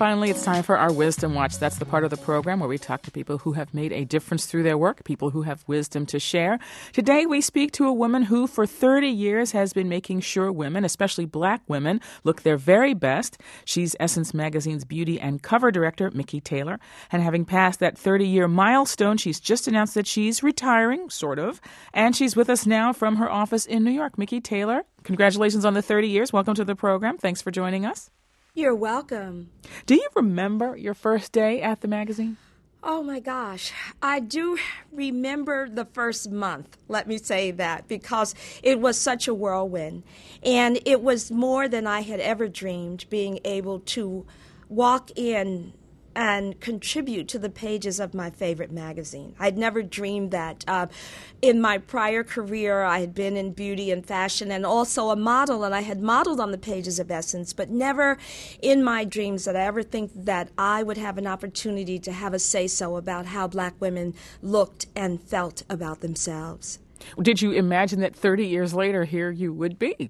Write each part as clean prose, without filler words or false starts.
finally, it's time for our Wisdom Watch. That's the part of the program where we talk to people who have made a difference through their work, people who have wisdom to share. Today, we speak to a woman who, for 30 years, has been making sure women, especially Black women, look their very best. She's Essence Magazine's beauty and cover director, Mikki Taylor. And having passed that 30-year milestone, she's just announced that she's retiring, sort of. And she's with us now from her office in New York. Mikki Taylor, congratulations on the 30 years. Welcome to the program. Thanks for joining us. You're welcome. Do you remember your first day at the magazine? Oh, my gosh. I do remember the first month, let me say that, because it was such a whirlwind. And it was more than I had ever dreamed, being able to walk in and contribute to the pages of my favorite magazine. I'd never dreamed that. In my prior career, I had been in beauty and fashion and also a model, and I had modeled on the pages of Essence, but never in my dreams did I ever think that I would have an opportunity to have a say-so about how Black women looked and felt about themselves. Did you imagine that 30 years later, here you would be?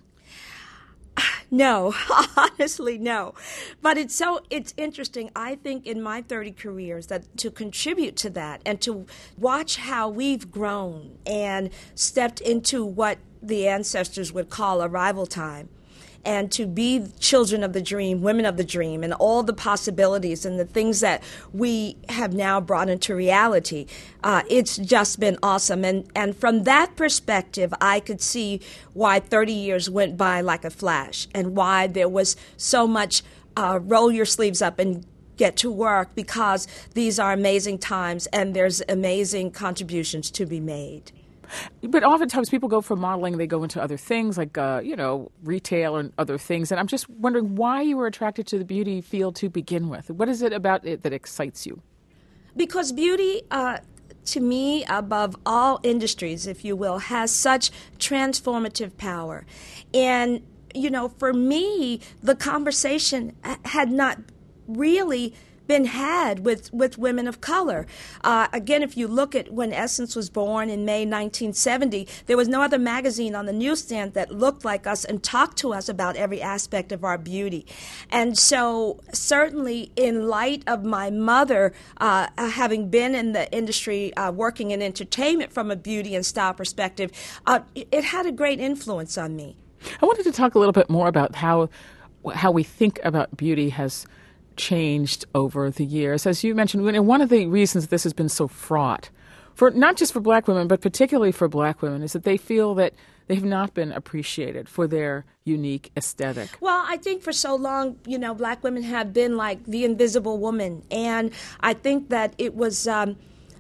No, honestly, no. But it's interesting. I think in my 30 careers that to contribute to that and to watch how we've grown and stepped into what the ancestors would call arrival time, and to be children of the dream, women of the dream, and all the possibilities and the things that we have now brought into reality, it's just been awesome. And from that perspective, I could see why 30 years went by like a flash and why there was so much roll your sleeves up and get to work, because these are amazing times and there's amazing contributions to be made. But oftentimes people go from modeling, they go into other things like, retail and other things. And I'm just wondering why you were attracted to the beauty field to begin with. What is it about it that excites you? Because beauty, to me, above all industries, if you will, has such transformative power. And, for me, the conversation had not really been had with women of color. Again, if you look at when Essence was born in May 1970, there was no other magazine on the newsstand that looked like us and talked to us about every aspect of our beauty. And so certainly in light of my mother having been in the industry working in entertainment from a beauty and style perspective, it had a great influence on me. I wanted to talk a little bit more about how we think about beauty has changed over the years. As you mentioned, one of the reasons this has been so fraught, for not just for Black women, but particularly for Black women, is that they feel that they have not been appreciated for their unique aesthetic. Well, I think for so long, Black women have been like the invisible woman. And I think that it was, a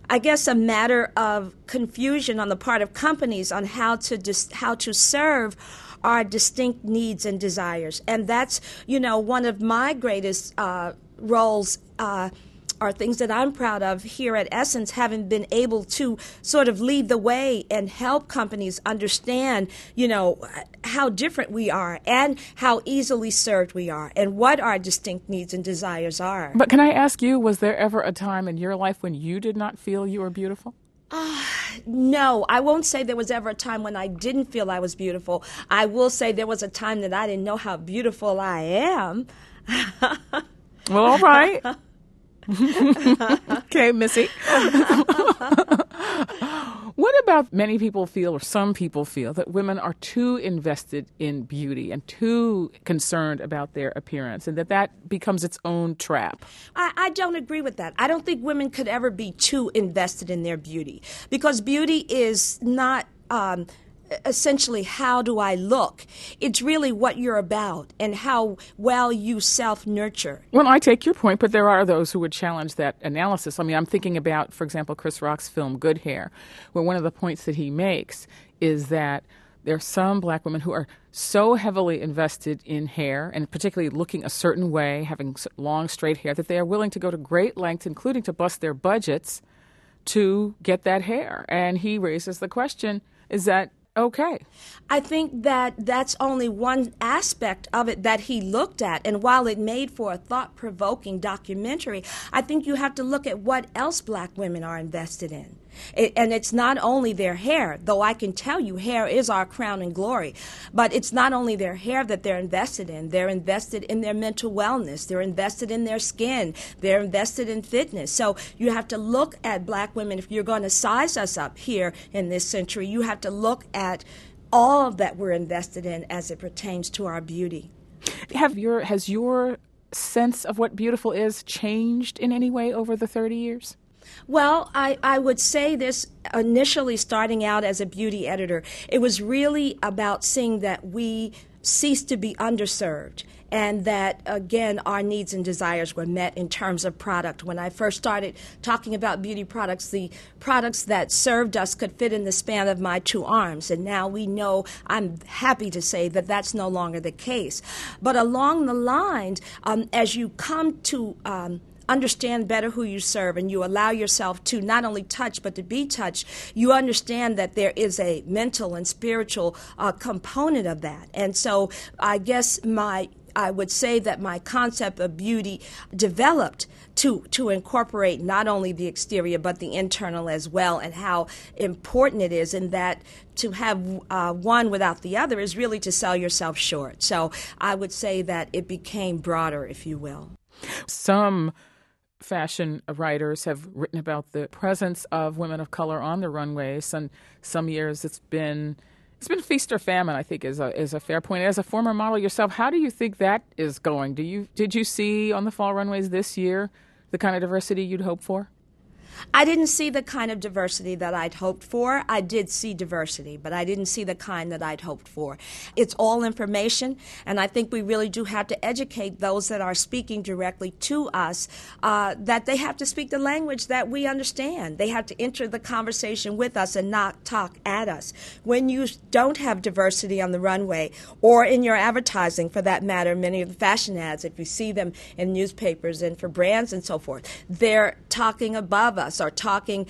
matter of confusion on the part of companies on how to serve our distinct needs and desires. And that's, one of my greatest roles are things that I'm proud of here at Essence, having been able to sort of lead the way and help companies understand, how different we are and how easily served we are and what our distinct needs and desires are. But can I ask you, was there ever a time in your life when you did not feel you were beautiful? No, I won't say there was ever a time when I didn't feel I was beautiful. I will say there was a time that I didn't know how beautiful I am. Well, all right. Okay, Missy. What about many people feel, or some people feel, that women are too invested in beauty and too concerned about their appearance, and that becomes its own trap? I don't agree with that. I don't think women could ever be too invested in their beauty, because beauty is not essentially how do I look. It's really what you're about and how well you self-nurture. Well, I take your point, but there are those who would challenge that analysis. I mean, I'm thinking about, for example, Chris Rock's film Good Hair, where one of the points that he makes is that there are some Black women who are so heavily invested in hair, and particularly looking a certain way, having long, straight hair, that they are willing to go to great lengths, including to bust their budgets, to get that hair. And he raises the question, is that okay? I think that that's only one aspect of it that he looked at. And while it made for a thought-provoking documentary, I think you have to look at what else Black women are invested in. And it's not only their hair, though I can tell you hair is our crown and glory, but it's not only their hair that they're invested in. They're invested in their mental wellness. They're invested in their skin. They're invested in fitness. So you have to look at black women. If you're going to size us up here in this century, you have to look at all of that we're invested in as it pertains to our beauty. Has your sense of what beautiful is changed in any way over the 30 years? Well, I would say this initially starting out as a beauty editor. It was really about seeing that we ceased to be underserved and that, again, our needs and desires were met in terms of product. When I first started talking about beauty products, the products that served us could fit in the span of my two arms. And now we know, I'm happy to say that that's no longer the case. But along the lines, as you come to understand better who you serve and you allow yourself to not only touch but to be touched, you understand that there is a mental and spiritual component of that. And so I guess I would say that my concept of beauty developed to incorporate not only the exterior but the internal as well, and how important it is in that to have one without the other is really to sell yourself short. So I would say that it became broader, if you will. Some fashion writers have written about the presence of women of color on the runways, and some years it's been feast or famine, I think is a fair point. As a former model yourself, how do you think that is going? Did you see on the fall runways this year the kind of diversity you'd hope for? I didn't see the kind of diversity that I'd hoped for. I did see diversity, but I didn't see the kind that I'd hoped for. It's all information, and I think we really do have to educate those that are speaking directly to us that they have to speak the language that we understand. They have to enter the conversation with us and not talk at us. When you don't have diversity on the runway or in your advertising, for that matter, many of the fashion ads, if you see them in newspapers and for brands and so forth, they're talking above us or talking,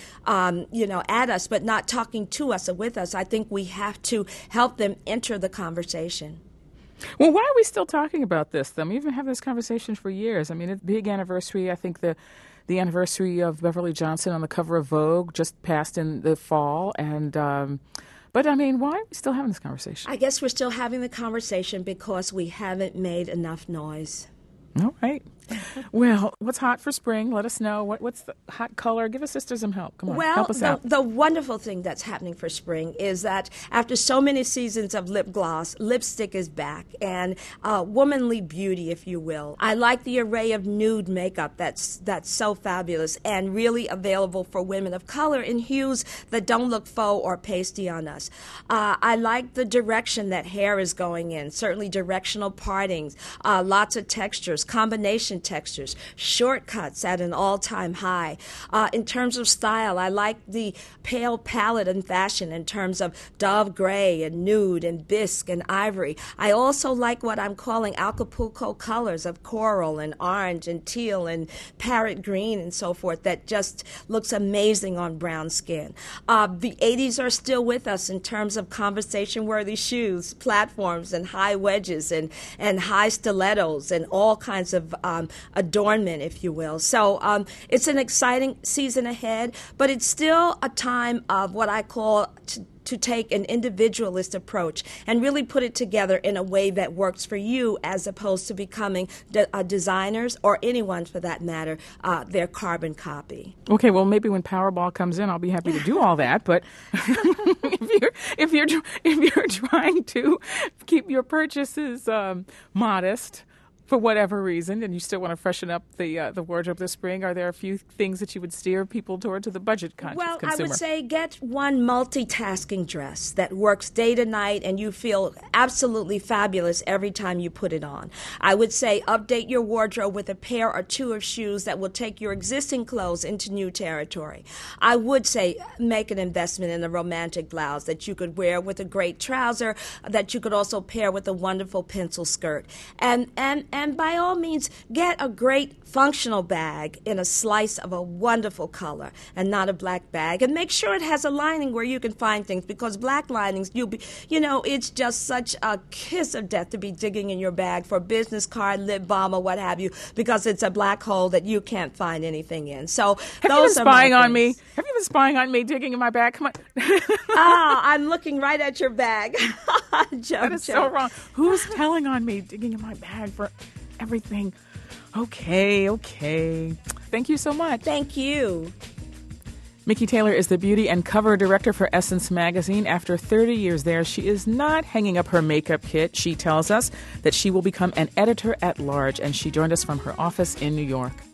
at us, but not talking to us or with us. I think we have to help them enter the conversation. Well, why are we still talking about this, then? We've been having this conversation for years. I mean, it's a big anniversary. I think the anniversary of Beverly Johnson on the cover of Vogue just passed in the fall, and but, I mean, why are we still having this conversation? I guess we're still having the conversation because we haven't made enough noise. All right. Well, what's hot for spring? Let us know. What's the hot color? Give us sisters some help. Come on, help us out. The wonderful thing that's happening for spring is that after so many seasons of lip gloss, lipstick is back, and womanly beauty, if you will. I like the array of nude makeup that's so fabulous and really available for women of color in hues that don't look faux or pasty on us. I like the direction that hair is going in, certainly directional partings, lots of textures, combination textures, shortcuts at an all-time high. In terms of style, I like the pale palette in fashion in terms of dove gray and nude and bisque and ivory. I also like what I'm calling Acapulco colors of coral and orange and teal and parrot green and so forth that just looks amazing on brown skin. The 80s are still with us in terms of conversation-worthy shoes, platforms and high wedges and high stilettos and all kinds of adornment, if you will. So it's an exciting season ahead, but it's still a time of what I call to take an individualist approach and really put it together in a way that works for you, as opposed to becoming designers, or anyone for that matter, their carbon copy. Okay, well, maybe when Powerball comes in, I'll be happy to do all that. But if you're trying to keep your purchases modest, for whatever reason, and you still want to freshen up the wardrobe this spring, are there a few things that you would steer people toward to the budget-conscious consumer? Well, I would say get one multitasking dress that works day to night and you feel absolutely fabulous every time you put it on. I would say update your wardrobe with a pair or two of shoes that will take your existing clothes into new territory. I would say make an investment in a romantic blouse that you could wear with a great trouser that you could also pair with a wonderful pencil skirt. And And by all means, get a great functional bag in a slice of a wonderful color and not a black bag. And make sure it has a lining where you can find things, because black linings, it's just such a kiss of death to be digging in your bag for a business card, lip balm, or what have you, because it's a black hole that you can't find anything in. So have you been spying on me? Have you been spying on me, digging in my bag? Come on. I'm looking right at your bag. That is so wrong. Who's telling on me, digging in my bag for everything? Okay. Thank you so much. Thank you. Mikki Taylor is the beauty and cover director for Essence Magazine. After 30 years there, she is not hanging up her makeup kit. She tells us that she will become an editor at large, and she joined us from her office in New York.